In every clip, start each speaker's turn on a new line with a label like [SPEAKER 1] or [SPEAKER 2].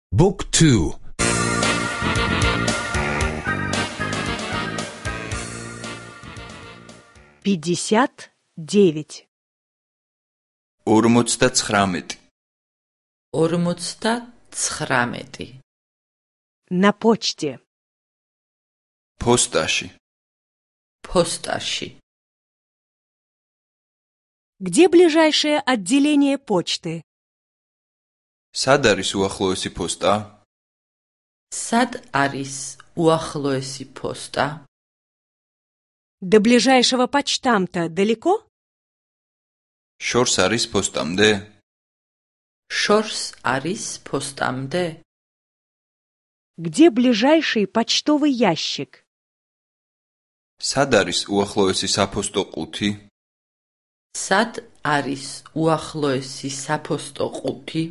[SPEAKER 1] Book 2.
[SPEAKER 2] 59.
[SPEAKER 3] 59.
[SPEAKER 4] 59.
[SPEAKER 2] На почте.
[SPEAKER 3] Postashi.
[SPEAKER 4] Postashi.
[SPEAKER 2] Где ближайшее отделение почты?
[SPEAKER 3] Სად არის უახლოესი პოსტა?
[SPEAKER 4] Sad არის უახლოესი posta?
[SPEAKER 2] До ближайшего почтамта далеко?
[SPEAKER 3] შორს არის პოსტამდე?
[SPEAKER 4] Shors არის postamde?
[SPEAKER 2] Где ближайший почтовый ящик?
[SPEAKER 3] სად არის უახლოესი საფოსტო ყუთი?
[SPEAKER 4] Sad არის უახლოესი საფოსტო ყუთი?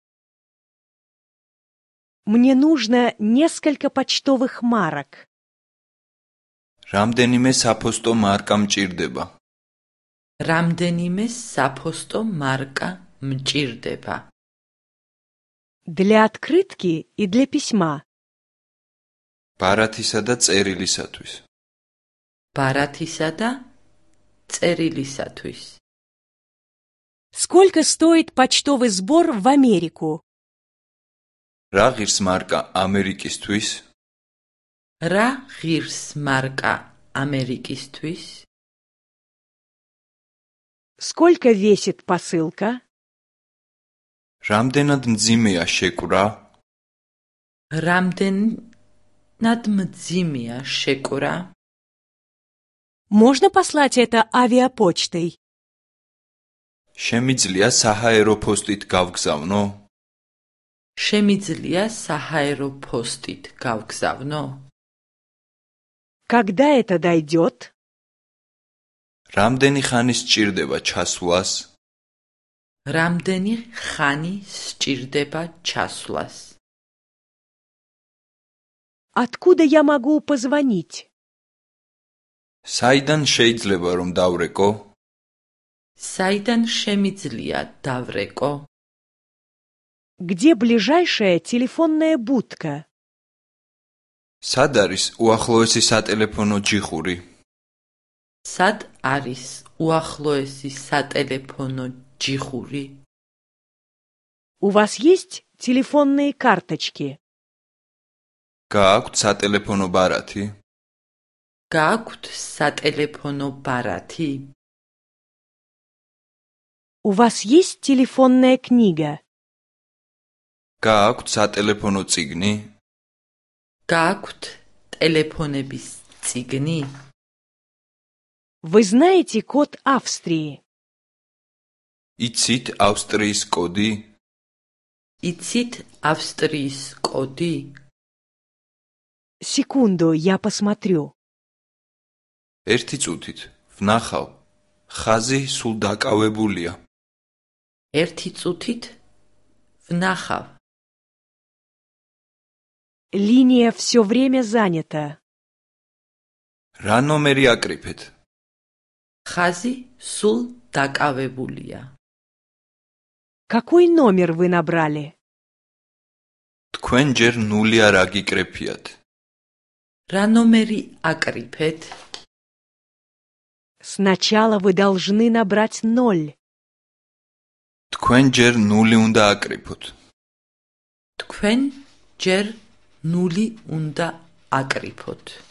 [SPEAKER 2] Мне нужно несколько почтовых марок.
[SPEAKER 3] რამდენიმე საფოსტო მარკა მჭირდება.
[SPEAKER 4] რამდენიმე საფოსტო მარკა მჭირდება.
[SPEAKER 2] Для открытки и для письма.
[SPEAKER 3] ბარათისა და წერილისათვის.
[SPEAKER 4] ბარათისა და წერილისათვის.
[SPEAKER 2] Сколько стоит почтовый сбор в Америку?
[SPEAKER 3] რა ღირს მარკა ამერიკისთვის?
[SPEAKER 4] რა ღირს მარკა ამერიკისთვის?
[SPEAKER 2] Сколько весит посылка?
[SPEAKER 3] რამდენად მძიმეა შეკვრა?
[SPEAKER 4] რამდენად მძიმეა შეკვრა?
[SPEAKER 2] Можно послать это авиапочтой?
[SPEAKER 3] შემიძლია საჰაერო პოსტით გავგზავნო?
[SPEAKER 4] შემიძლია საჰაერო პოსტით გავგზავნო?
[SPEAKER 2] Когда это дойдет?
[SPEAKER 3] რამდენი ხანი სჭირდება ჩასვლას?
[SPEAKER 4] რამდენი ხანი სჭირდება ჩასვლას?
[SPEAKER 2] Откуда я могу позвонить?
[SPEAKER 3] საიდან შეიძლება რომ დავრეკო?
[SPEAKER 4] საიდან შემიძლია დავრეკო?
[SPEAKER 2] Где ближайшая телефонная будка?
[SPEAKER 3] სად არის უახლოესი სატელეფონო ჯიხური?
[SPEAKER 4] სად არის უახლოესი სატელეფონო ჯიხური?
[SPEAKER 2] У вас есть телефонные карточки?
[SPEAKER 3] გააქვთ სატელეფონო ბარათი?
[SPEAKER 4] გააქვთ სატელეფონო ბარათი?
[SPEAKER 2] У вас есть телефонная книга?
[SPEAKER 3] გააქვთ სატელეფონო წიგნი?
[SPEAKER 4] გააქვთ ტელეფონების წიგნი?
[SPEAKER 2] Вы знаете код Австрии?
[SPEAKER 3] იცით ავსტრიის კოდი?
[SPEAKER 4] იცით ავსტრიის კოდი?
[SPEAKER 2] Секунду, я посмотрю.
[SPEAKER 3] ერთი წუთით, ვნახავ. ხაზი სულ დაკავებულია.
[SPEAKER 4] ერთი წუთით ვნახავ.
[SPEAKER 2] Линия все время занята.
[SPEAKER 3] რა ნომერი აკრიფეთ?
[SPEAKER 4] ხაზი სულ დაკავებულია.
[SPEAKER 2] Какой номер вы набрали?
[SPEAKER 3] თქვენ ჯერ 0 არ აგიკრეფიათ.
[SPEAKER 4] რა ნომერი აკრიფეთ?
[SPEAKER 2] Сначала вы должны набрать 0.
[SPEAKER 3] თქვენ ჯერ 0 უნდა აკრიფოთ.
[SPEAKER 4] თქვენ ჯერ 0 უნდა აკრიფოთ.